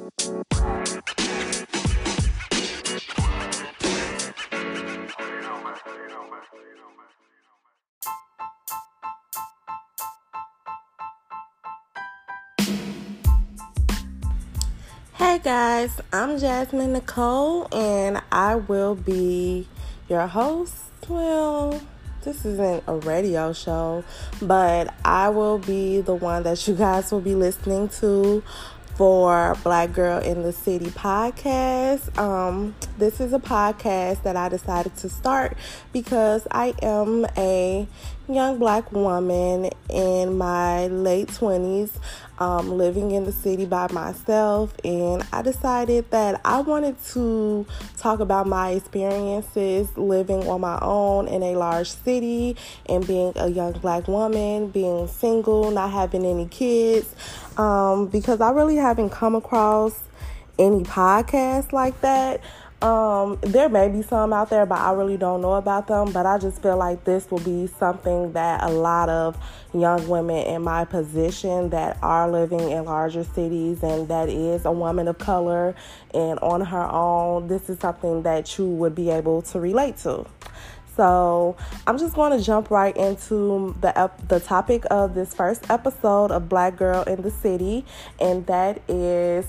Hey guys, I'm Jasmine Nicole, and I will be your host. Well, this isn't a radio show, but I will be the one that you guys will be listening to for Black Girl in the City podcast. This is a podcast that I decided to start because I am a young Black woman in my late 20s, living in the city by myself, and I decided that I wanted to talk about my experiences living on my own in a large city and being a young Black woman, being single, not having any kids, because I really haven't come across any podcasts like that. There may be some out there, but I really don't know about them. But I just feel like this will be something that a lot of young women in my position that are living in larger cities and that is a woman of color and on her own, this is something that you would be able to relate to. So I'm just going to jump right into the topic of this first episode of Black Girl in the City, and that is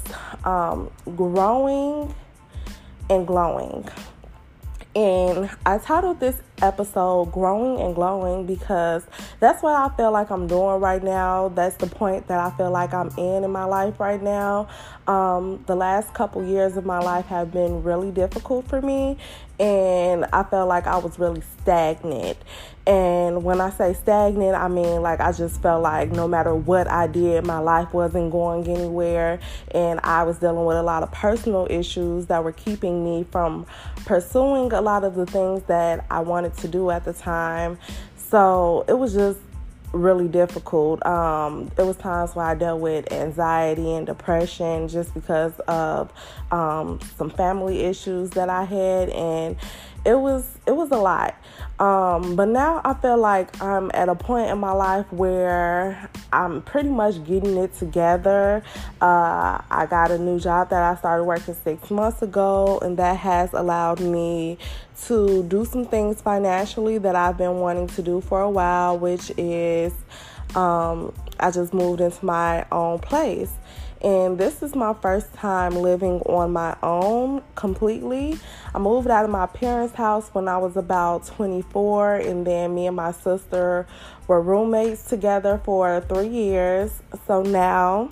growing and glowing. And I titled this episode Growing and Glowing because that's what I feel like I'm doing right now. That's the point that I feel like I'm in my life right now. The last couple years of my life have been really difficult for me, and I felt like I was really stagnant. And when I say stagnant, I mean like I just felt like no matter what I did, my life wasn't going anywhere, and I was dealing with a lot of personal issues that were keeping me from pursuing a lot of the things that I wanted to do at the time. So it was just really difficult. It was times where I dealt with anxiety and depression just because of some family issues that I had, and it was a lot. But now I feel like I'm at a point in my life where I'm pretty much getting it together. I got a new job that I started working 6 months ago, and that has allowed me to do some things financially that I've been wanting to do for a while, which is I just moved into my own place. And this is my first time living on my own completely. I moved out of my parents' house when I was about 24, and then me and my sister were roommates together for 3 years. So now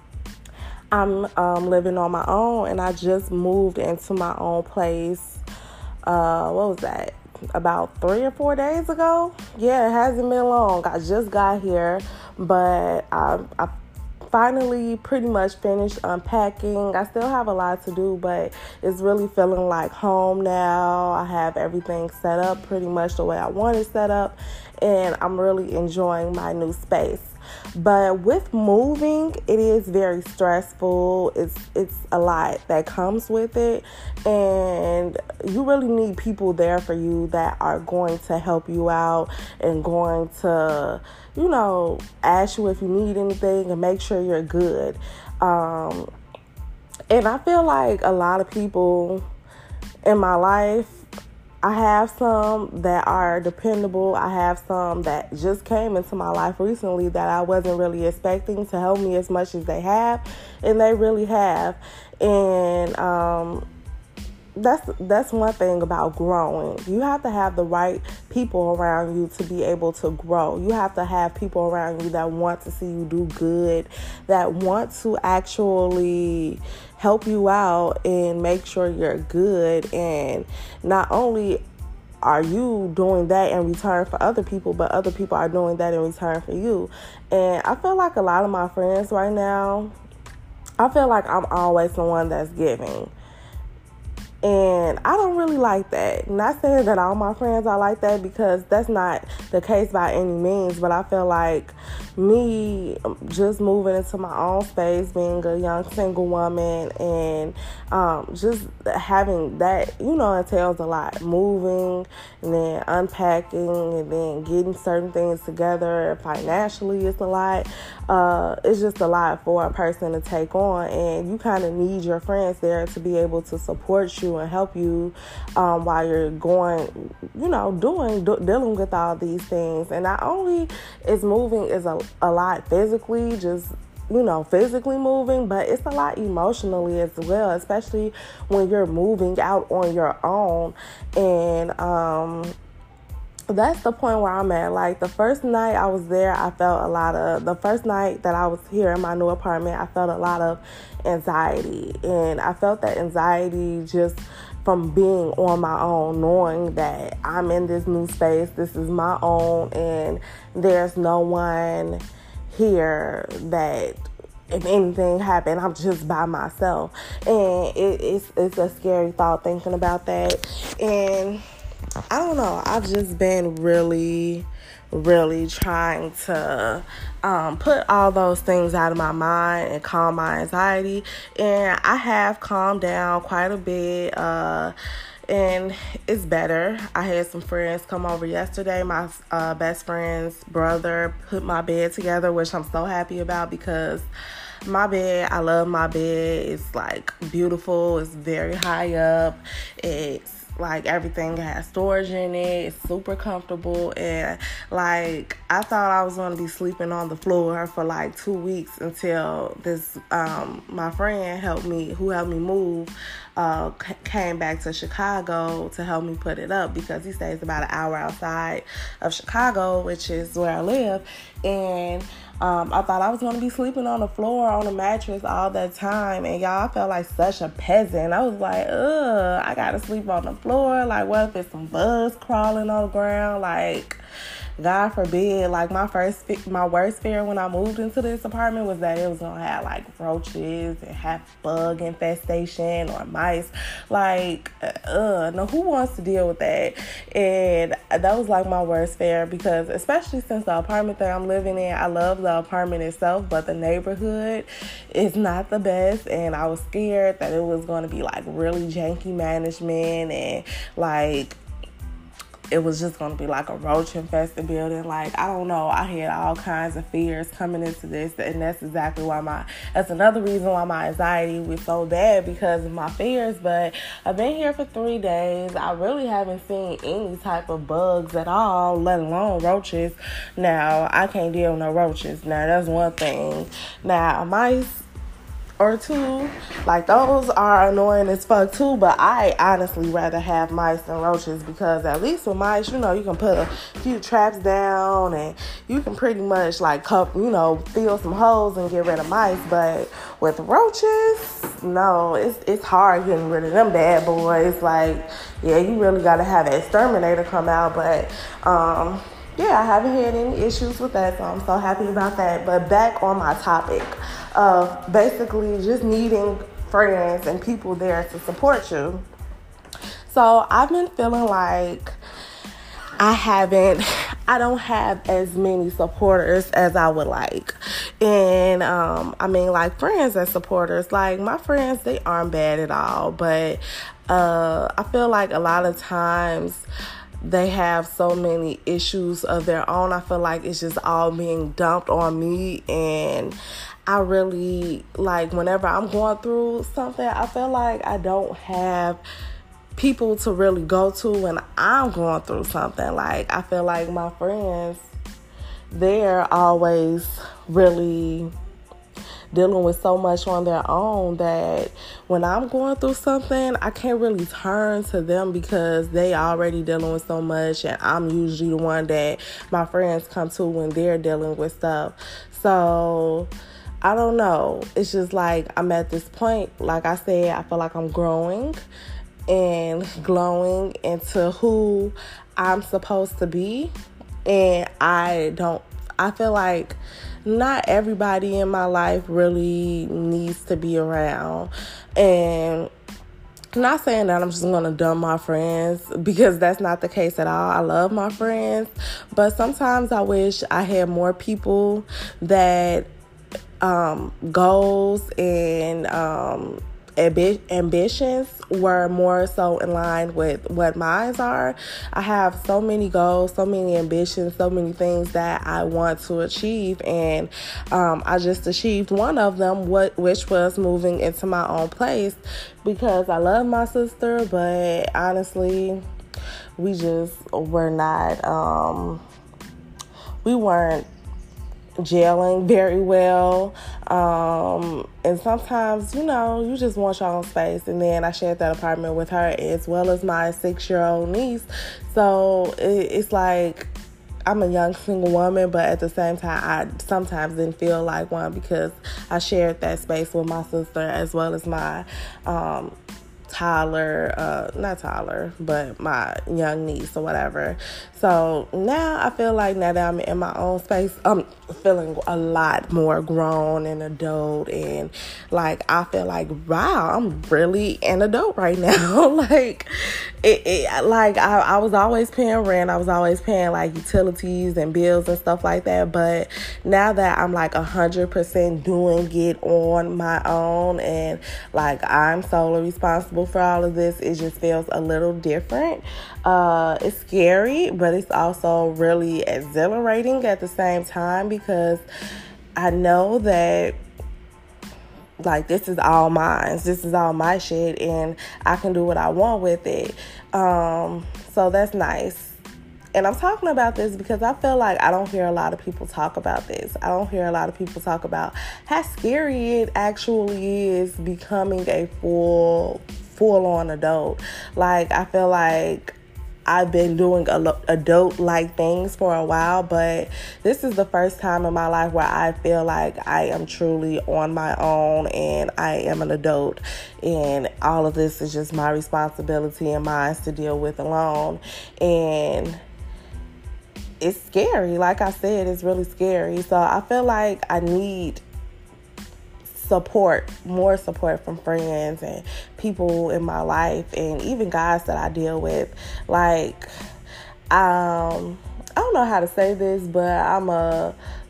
I'm living on my own, and I just moved into my own place. What was that? About 3 or 4 days ago? Yeah, it hasn't been long. I just got here, but I finally pretty much finished unpacking. I still have a lot to do, but it's really feeling like home now. I have everything set up pretty much the way I want it set up, and I'm really enjoying my new space. But with moving, it is very stressful. It's a lot that comes with it, and you really need people there for you that are going to help you out and going to, ask you if you need anything and make sure you're good. And I feel like a lot of people in my life, I have some that are dependable. I have some that just came into my life recently that I wasn't really expecting to help me as much as they have, and they really have. And that's one thing about growing. You have to have the right people around you to be able to grow. You have to have people around you that want to see you do good, that want to actually help you out and make sure you're good. And not only are you doing that in return for other people, but other people are doing that in return for you. And I feel like a lot of my friends right now, I feel like I'm always the one that's giving. And I don't really like that. Not saying that all my friends are like that, because that's not the case by any means. But I feel like me just moving into my own space, being a young single woman, and just having that, entails a lot. Moving and then unpacking and then getting certain things together. Financially, it's a lot. It's just a lot for a person to take on, and you kind of need your friends there to be able to support you and help you while you're going, dealing with all these things. And not only is moving is a lot physically, just physically moving, but it's a lot emotionally as well, especially when you're moving out on your own. And that's the point where I'm at. Like, the first night I was there, the first night that I was here in my new apartment, I felt a lot of anxiety. And I felt that anxiety just from being on my own, knowing that I'm in this new space, this is my own, and there's no one here that if anything happened, I'm just by myself. And it's a scary thought thinking about that. And I don't know, I've just been really trying to put all those things out of my mind and calm my anxiety. And I have calmed down quite a bit. And it's better. I had some friends come over yesterday. My best friend's brother put my bed together, which I'm so happy about, because my bed, I love my bed. It's like beautiful. It's very high up. It's like everything has storage in it. It's super comfortable. And like, I thought I was going to be sleeping on the floor for like 2 weeks until this, my friend who helped me move, came back to Chicago to help me put it up, because he stays about an hour outside of Chicago, which is where I live. And I thought I was going to be sleeping on the floor, on a mattress all that time. And y'all, I felt like such a peasant. I was like, I got to sleep on the floor. Like, what if there's some bugs crawling on the ground? Like, God forbid. Like, my worst fear when I moved into this apartment was that it was going to have like roaches and have bug infestation or mice. Like, no, who wants to deal with that? And that was like my worst fear, because especially since the apartment that I'm living in, I love the apartment itself, but the neighborhood is not the best. And I was scared that it was going to be like really janky management, and like it was just going to be like a roach-infested building. Like, I don't know. I had all kinds of fears coming into this, and that's another reason why my anxiety was so bad, because of my fears. But I've been here for 3 days. I really haven't seen any type of bugs at all, let alone roaches. Now, I can't deal with no roaches. Now, that's one thing. Now, mice or two, like, those are annoying as fuck too, but I honestly rather have mice than roaches, because at least with mice, you can put a few traps down and you can pretty much like fill some holes and get rid of mice. But with roaches, no, it's hard getting rid of them bad boys. Like, yeah, you really gotta have an exterminator come out. But yeah, I haven't had any issues with that, so I'm so happy about that. But back on my topic of basically just needing friends and people there to support you. So I've been feeling like I don't have as many supporters as I would like. And I mean, like, friends as supporters. Like, my friends, they aren't bad at all, but I feel like a lot of times they have so many issues of their own. I feel like it's just all being dumped on me, and I really, like, whenever I'm going through something, I feel like I don't have people to really go to when I'm going through something. Like, I feel like my friends, they're always really dealing with so much on their own that when I'm going through something, I can't really turn to them, because they already dealing with so much, and I'm usually the one that my friends come to when they're dealing with stuff. So I don't know. It's just like I'm at this point, like I said, I feel like I'm growing and glowing into who I'm supposed to be. And I feel like not everybody in my life really needs to be around. And Not saying that I'm just going to dump my friends, because that's not the case at all. I love my friends, but sometimes I wish I had more people that goals and ambitions were more so in line with what mine are. I have so many goals, so many ambitions, so many things that I want to achieve, and I just achieved one of them, which was moving into my own place, because I love my sister, but honestly, we just were not, we weren't gelling very well, and sometimes, you just want your own space. And then I shared that apartment with her, as well as my 6-year-old niece, so it's like I'm a young single woman, but at the same time, I sometimes didn't feel like one, because I shared that space with my sister, as well as my not toddler, but my young niece or whatever. So now I feel like, now that I'm in my own space, I'm feeling a lot more grown and adult, and like I feel like, wow, I'm really an adult right now. Like I was always paying rent, I was always paying like utilities and bills and stuff like that, but now that I'm like 100% doing it on my own, and like I'm solely responsible for all of this, it just feels a little different. It's scary, but it's also really exhilarating at the same time, because I know that like this is all mine. This is all my shit, and I can do what I want with it. So that's nice. And I'm talking about this because I feel like I don't hear a lot of people talk about this. I don't hear a lot of people talk about how scary it actually is becoming a full-on adult. Like, I feel like I've been doing adult-like things for a while, but this is the first time in my life where I feel like I am truly on my own and I am an adult, and all of this is just my responsibility and mine to deal with alone. And it's scary. Like I said, it's really scary. So I feel like I need more support from friends and people in my life, and even guys that I deal with. Like, I don't know how to say this, but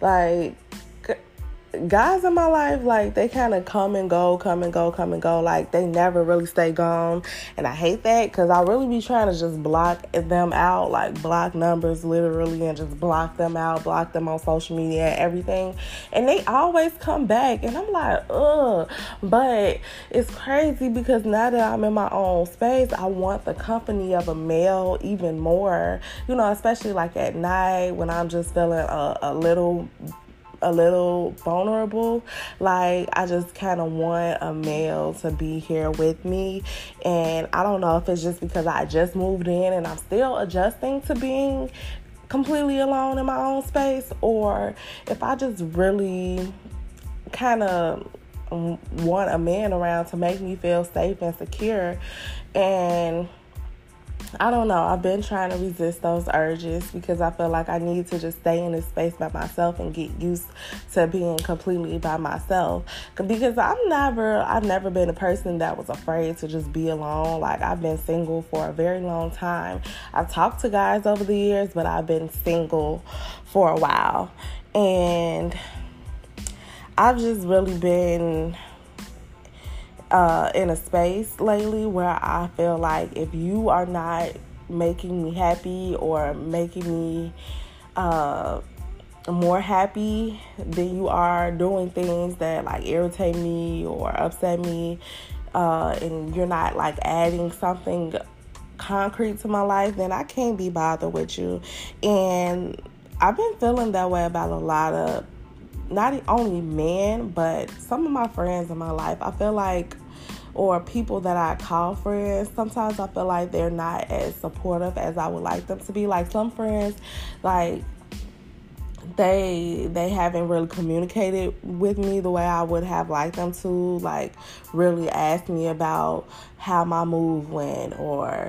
guys in my life, like, they kind of come and go. Like, they never really stay gone. And I hate that, because I really be trying to just block them out, like block numbers literally, and just block them out, block them on social media and everything. And they always come back, and I'm like, ugh. But it's crazy, because now that I'm in my own space, I want the company of a male even more, especially like at night when I'm just feeling a little vulnerable. Like, I just kind of want a male to be here with me. And I don't know if it's just because I just moved in and I'm still adjusting to being completely alone in my own space, or if I just really kind of want a man around to make me feel safe and secure. And I don't know. I've been trying to resist those urges, because I feel like I need to just stay in this space by myself and get used to being completely by myself. Because I've never been a person that was afraid to just be alone. Like, I've been single for a very long time. I've talked to guys over the years, but I've been single for a while. And I've just really been in a space lately where I feel like if you are not making me happy or making me more happy than you are doing things that like irritate me or upset me, and you're not like adding something concrete to my life, then I can't be bothered with you. And I've been feeling that way about a lot of, not only men, but some of my friends in my life. I feel like, or people that I call friends, sometimes I feel like they're not as supportive as I would like them to be. Like, some friends, like, they haven't really communicated with me the way I would have liked them to, like really ask me about how my move went, or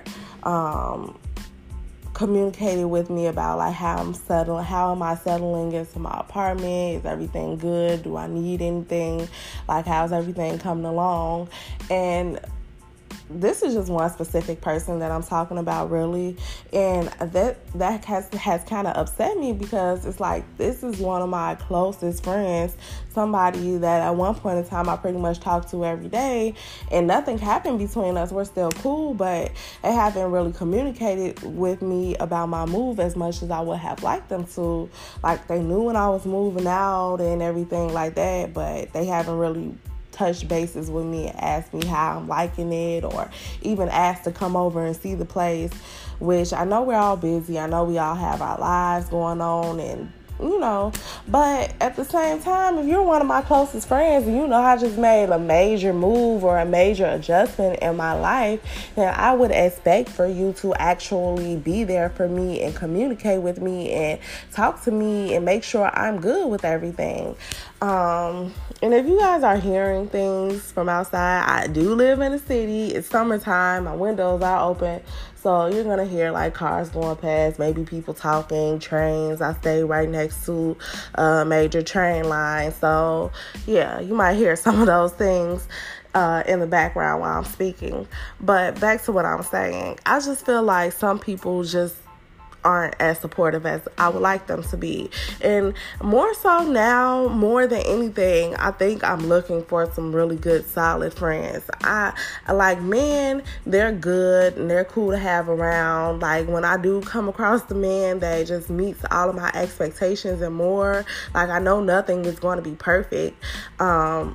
communicated with me about like how am I settling into my apartment, is everything good, do I need anything, like how's everything coming along. And this is just one specific person that I'm talking about, really, and that has kind of upset me, because it's like, this is one of my closest friends, somebody that at one point in time I pretty much talked to every day, and nothing happened between us. We're still cool, but they haven't really communicated with me about my move as much as I would have liked them to. Like, they knew when I was moving out and everything like that, but they haven't really touch bases with me and ask me how I'm liking it, or even ask to come over and see the place, which I know we're all busy. I know we all have our lives going on, and but at the same time, if you're one of my closest friends and I just made a major move or a major adjustment in my life, then I would expect for you to actually be there for me and communicate with me and talk to me and make sure I'm good with everything. And if you guys are hearing things from outside, I do live in the city. It's summertime. My windows are open. So you're going to hear like cars going past, maybe people talking, trains. I stay right next to a major train line. So yeah, you might hear some of those things in the background while I'm speaking. But back to what I'm saying, I just feel like some people just aren't as supportive as I would like them to be. And more so now, more than anything, I think I'm looking for some really good, solid friends. I like men, they're good and they're cool to have around. Like, when I do come across the man that just meets all of my expectations and more, like, I know nothing is going to be perfect. But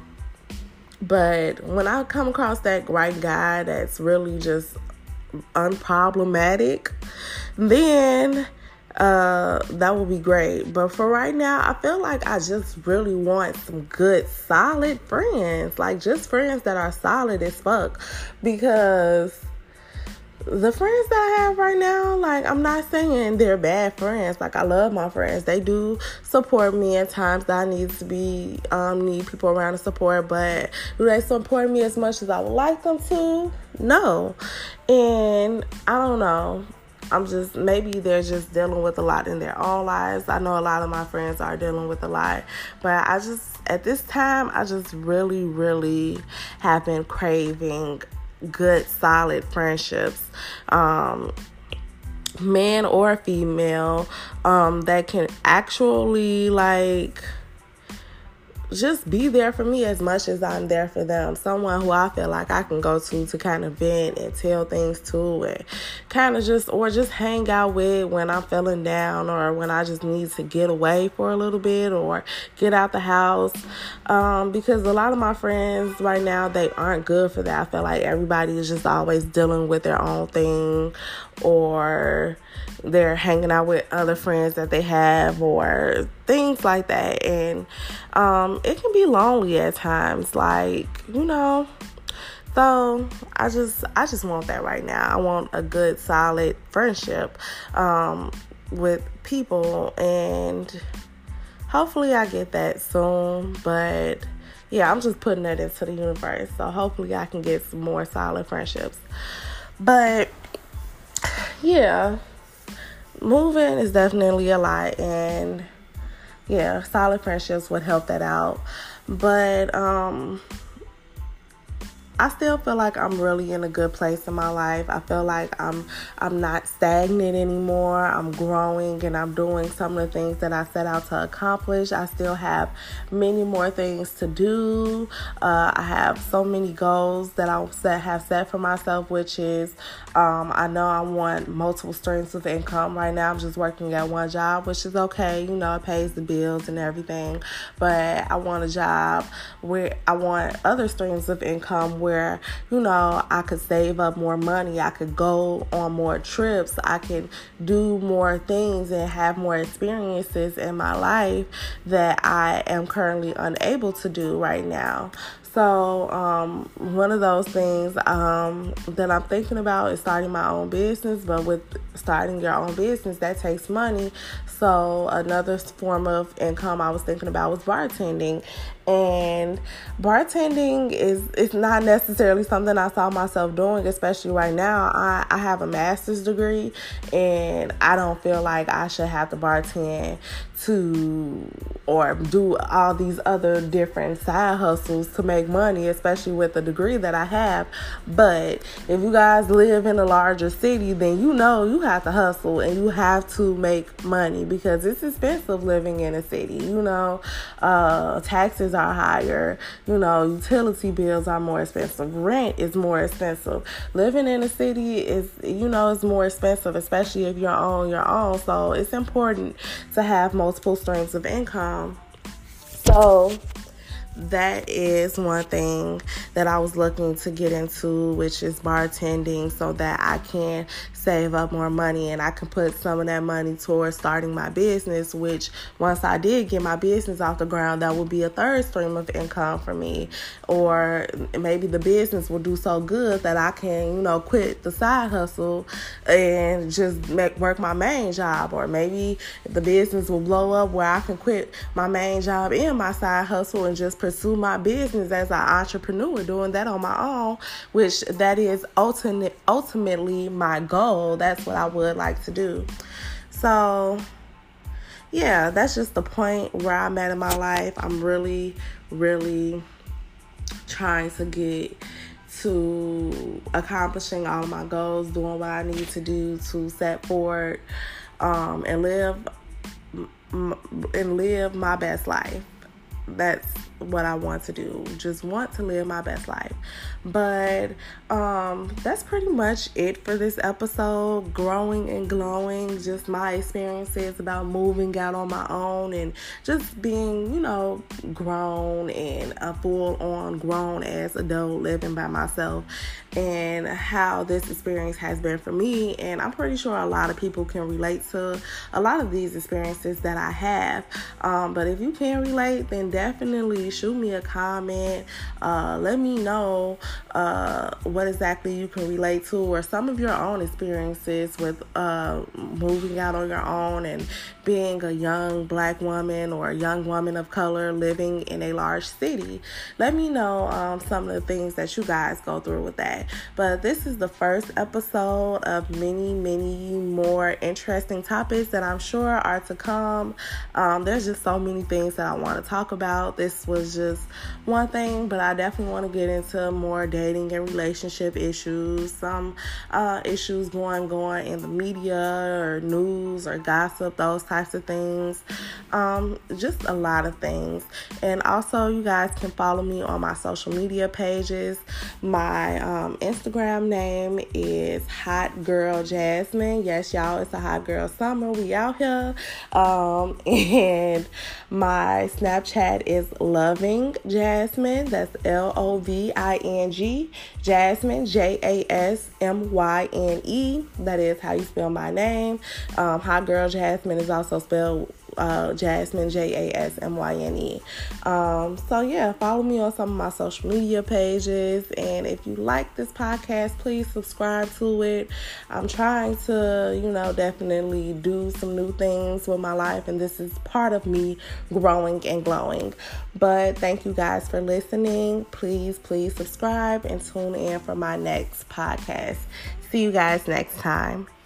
when I come across that right guy that's really just unproblematic, then that would be great. But for right now, I feel like I just really want some good, solid friends. Like, just friends that are solid as fuck. Because the friends that I have right now, like, I'm not saying they're bad friends. Like, I love my friends. They do support me at times that I need people around to support. But do they support me as much as I would like them to? No. And I don't know. Maybe they're just dealing with a lot in their own lives. I know a lot of my friends are dealing with a lot. But at this time, I just really, really have been craving good, solid friendships. Man or female, that can actually, like, just be there for me as much as I'm there for them. Someone who I feel like I can go to kind of vent and tell things to, and kind of just hang out with when I'm feeling down, or when I just need to get away for a little bit or get out the house. Because a lot of my friends right now, they aren't good for that. I feel like everybody is just always dealing with their own thing, or they're hanging out with other friends that they have, or things like that. And it can be lonely at times, like, so I just want that right now. I want a good, solid friendship with people, and hopefully I get that soon. But yeah, I'm just putting that into the universe, so hopefully I can get some more solid friendships. But yeah, moving is definitely a lot, and yeah, solid friendships would help that out. But I still feel like I'm really in a good place in my life. I feel like I'm not stagnant anymore. I'm growing, and I'm doing some of the things that I set out to accomplish. I still have many more things to do. I have so many goals that I have set for myself, which is I know I want multiple streams of income. Right now I'm just working at one job, which is okay. It pays the bills and everything. But I want a job where I want other streams of income where I could save up more money. I could go on more trips. I can do more things and have more experiences in my life that I am currently unable to do right now. So one of those things that I'm thinking about is starting my own business. But with starting your own business, that takes money. So another form of income I was thinking about was bartending. And bartending is not necessarily something I saw myself doing, especially right now. I have a master's degree, and I don't feel like I should have to bartend to or do all these other different side hustles to make money, especially with the degree that I have. But if you guys live in a larger city, then you know you have to hustle and you have to make money, because it's expensive living in a city. Taxes are higher, utility bills are more expensive, rent is more expensive. Living in a city is more expensive, especially if you're on your own. So it's important to have multiple streams of income. So that is one thing that I was looking to get into, which is bartending, so that I can save up more money and I can put some of that money towards starting my business, which once I did get my business off the ground, that would be a third stream of income for me. Or maybe the business will do so good that I can, quit the side hustle and just work my main job. Or maybe the business will blow up where I can quit my main job and my side hustle and just pursue my business as an entrepreneur, doing that on my own, which that is ultimately my goal. That's what I would like to do. So yeah, that's just the point where I'm at in my life. I'm really, really trying to get to accomplishing all my goals, doing what I need to do to set forward and live my best life. That's what I want to do. Just want to live my best life. But that's pretty much it for this episode. Growing and glowing, just my experiences about moving out on my own and just being, grown and a full-on grown ass adult living by myself, and how this experience has been for me. And I'm pretty sure a lot of people can relate to a lot of these experiences that I have. But if you can relate, then definitely shoot me a comment. Let me know what exactly you can relate to, or some of your own experiences with moving out on your own and being a young Black woman or a young woman of color living in a large city. Let me know some of the things that you guys go through with that. But this is the first episode of many, many more interesting topics that I'm sure are to come. There's just so many things that I want to talk about. This was just one thing, but I definitely want to get into more dating and relationship issues, some issues going in the media or news or gossip, those types of things, just a lot of things. And also, you guys can follow me on my social media pages. My Instagram name is Hot Girl Jasmine. Yes, y'all, it's a hot girl summer. We out here. And my Snapchat is Loving Jasmine. That's Loving Jasmine, Jasmyne. That is how you spell my name. Hot Girl Jasmine is also spelled Jasmine, Jasmyne. So yeah, follow me on some of my social media pages, and if you like this podcast, please subscribe to it. I'm trying to, definitely do some new things with my life, and this is part of me growing and glowing. But thank you guys for listening. Please subscribe and tune in for my next podcast. See you guys next time.